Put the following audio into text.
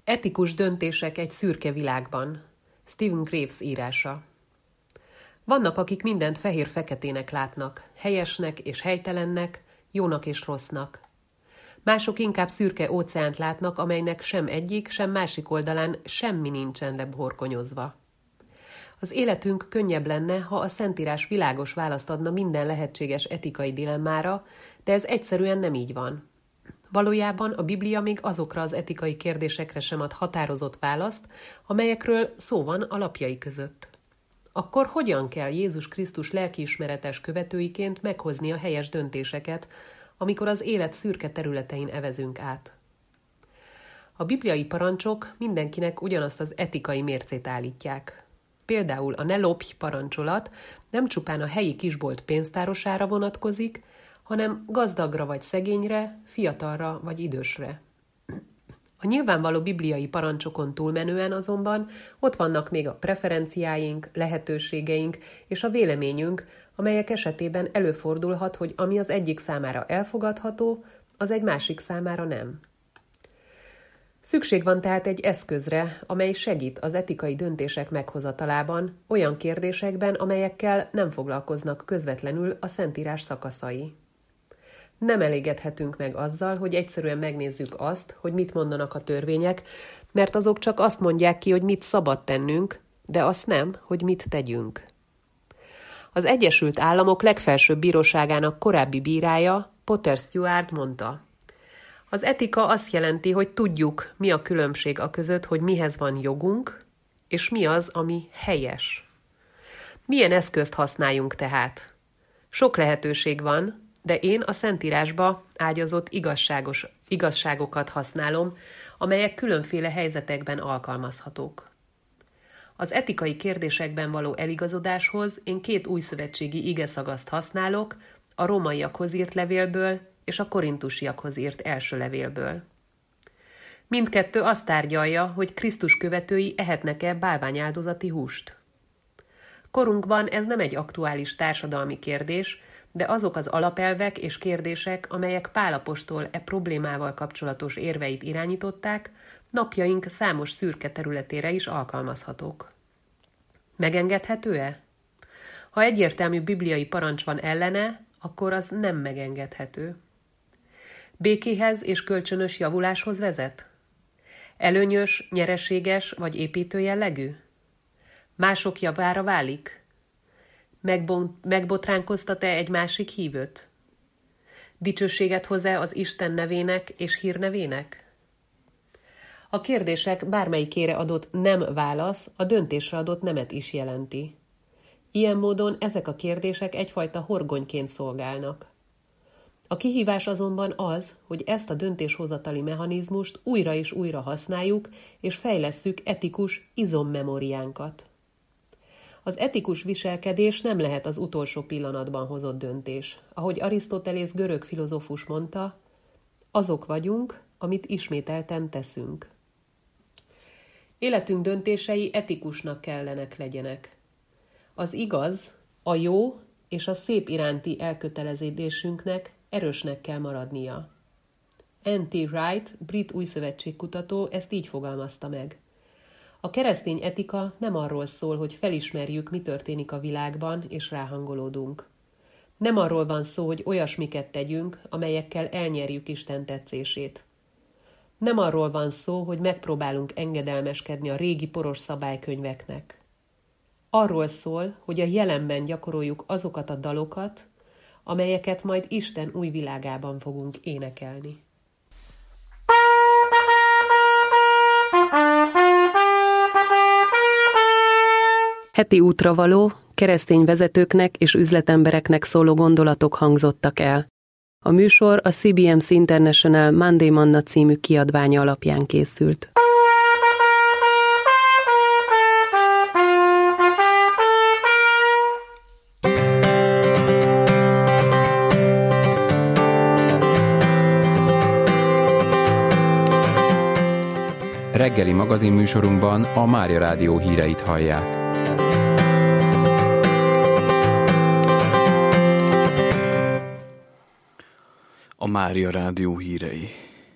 Etikus döntések egy szürke világban. Stephen Graves írása. Vannak, akik mindent fehér-feketének látnak, helyesnek és helytelennek, jónak és rossznak. Mások inkább szürke óceánt látnak, amelynek sem egyik, sem másik oldalán semmi nincsen lebhorkonyozva. Az életünk könnyebb lenne, ha a Szentírás világos választ adna minden lehetséges etikai dilemmára, de ez egyszerűen nem így van. Valójában a Biblia még azokra az etikai kérdésekre sem ad határozott választ, amelyekről szó van a lapjai között. Akkor hogyan kell Jézus Krisztus lelkiismeretes követőiként meghozni a helyes döntéseket, amikor az élet szürke területein evezünk át? A bibliai parancsok mindenkinek ugyanazt az etikai mércét állítják. Például a ne lopj parancsolat nem csupán a helyi kisbolt pénztárosára vonatkozik, hanem gazdagra vagy szegényre, fiatalra vagy idősre. A nyilvánvaló bibliai parancsokon túlmenően azonban ott vannak még a preferenciáink, lehetőségeink és a véleményünk, amelyek esetében előfordulhat, hogy ami az egyik számára elfogadható, az egy másik számára nem. Szükség van tehát egy eszközre, amely segít az etikai döntések meghozatalában, olyan kérdésekben, amelyekkel nem foglalkoznak közvetlenül a Szentírás szakaszai. Nem elégedhetünk meg azzal, hogy egyszerűen megnézzük azt, hogy mit mondanak a törvények, mert azok csak azt mondják ki, hogy mit szabad tennünk, de azt nem, hogy mit tegyünk. Az Egyesült Államok legfelsőbb bíróságának korábbi bírája, Potter Stewart mondta: az etika azt jelenti, hogy tudjuk, mi a különbség a között, hogy mihez van jogunk, és mi az, ami helyes. Milyen eszközt használjunk tehát? Sok lehetőség van, de én a Szentírásba ágyazott igazságokat használom, amelyek különféle helyzetekben alkalmazhatók. Az etikai kérdésekben való eligazodáshoz én 2 újszövetségi igeszagaszt használok, a rómaiakhoz írt levélből és a korintusiakhoz írt első levélből. Mindkettő azt tárgyalja, hogy Krisztus követői ehetnek-e bálványáldozati húst. Korunkban ez nem egy aktuális társadalmi kérdés, de azok az alapelvek és kérdések, amelyek Pál apostol problémával kapcsolatos érveit irányították, napjaink számos szürke területére is alkalmazhatók. Megengedhető-e? Ha egyértelmű bibliai parancs van ellene, akkor az nem megengedhető. Békéhez és kölcsönös javuláshoz vezet? Előnyös, nyereséges vagy építő jellegű? Mások javára válik? Megbotránkoztat-e egy másik hívőt? Dicsőséget hoz-e az Isten nevének és hírnevének? A kérdések bármelyikére adott nem válasz a döntésre adott nemet is jelenti. Ilyen módon ezek a kérdések egyfajta horgonyként szolgálnak. A kihívás azonban az, hogy ezt a döntéshozatali mechanizmust újra és újra használjuk, és fejlesszük etikus izommemóriánkat. Az etikus viselkedés nem lehet az utolsó pillanatban hozott döntés. Ahogy Arisztotelész görög filozófus mondta, azok vagyunk, amit ismételten teszünk. Életünk döntései etikusnak kellenek legyenek. Az igaz, a jó és a szép iránti elköteleződésünknek erősnek kell maradnia. N.T. Wright, brit újszövetségkutató ezt így fogalmazta meg. A keresztény etika nem arról szól, hogy felismerjük, mi történik a világban, és ráhangolódunk. Nem arról van szó, hogy olyasmiket tegyünk, amelyekkel elnyerjük Isten tetszését. Nem arról van szó, hogy megpróbálunk engedelmeskedni a régi poros szabálykönyveknek. Arról szól, hogy a jelenben gyakoroljuk azokat a dalokat, amelyeket majd Isten új világában fogunk énekelni. Heti útra való, keresztény vezetőknek és üzletembereknek szóló gondolatok hangzottak el. A műsor a CBMC International Monday Manna című kiadványa alapján készült. Reggeli magazinműsorunkban a Mária Rádió híreit hallják. A Mária Rádió hírei.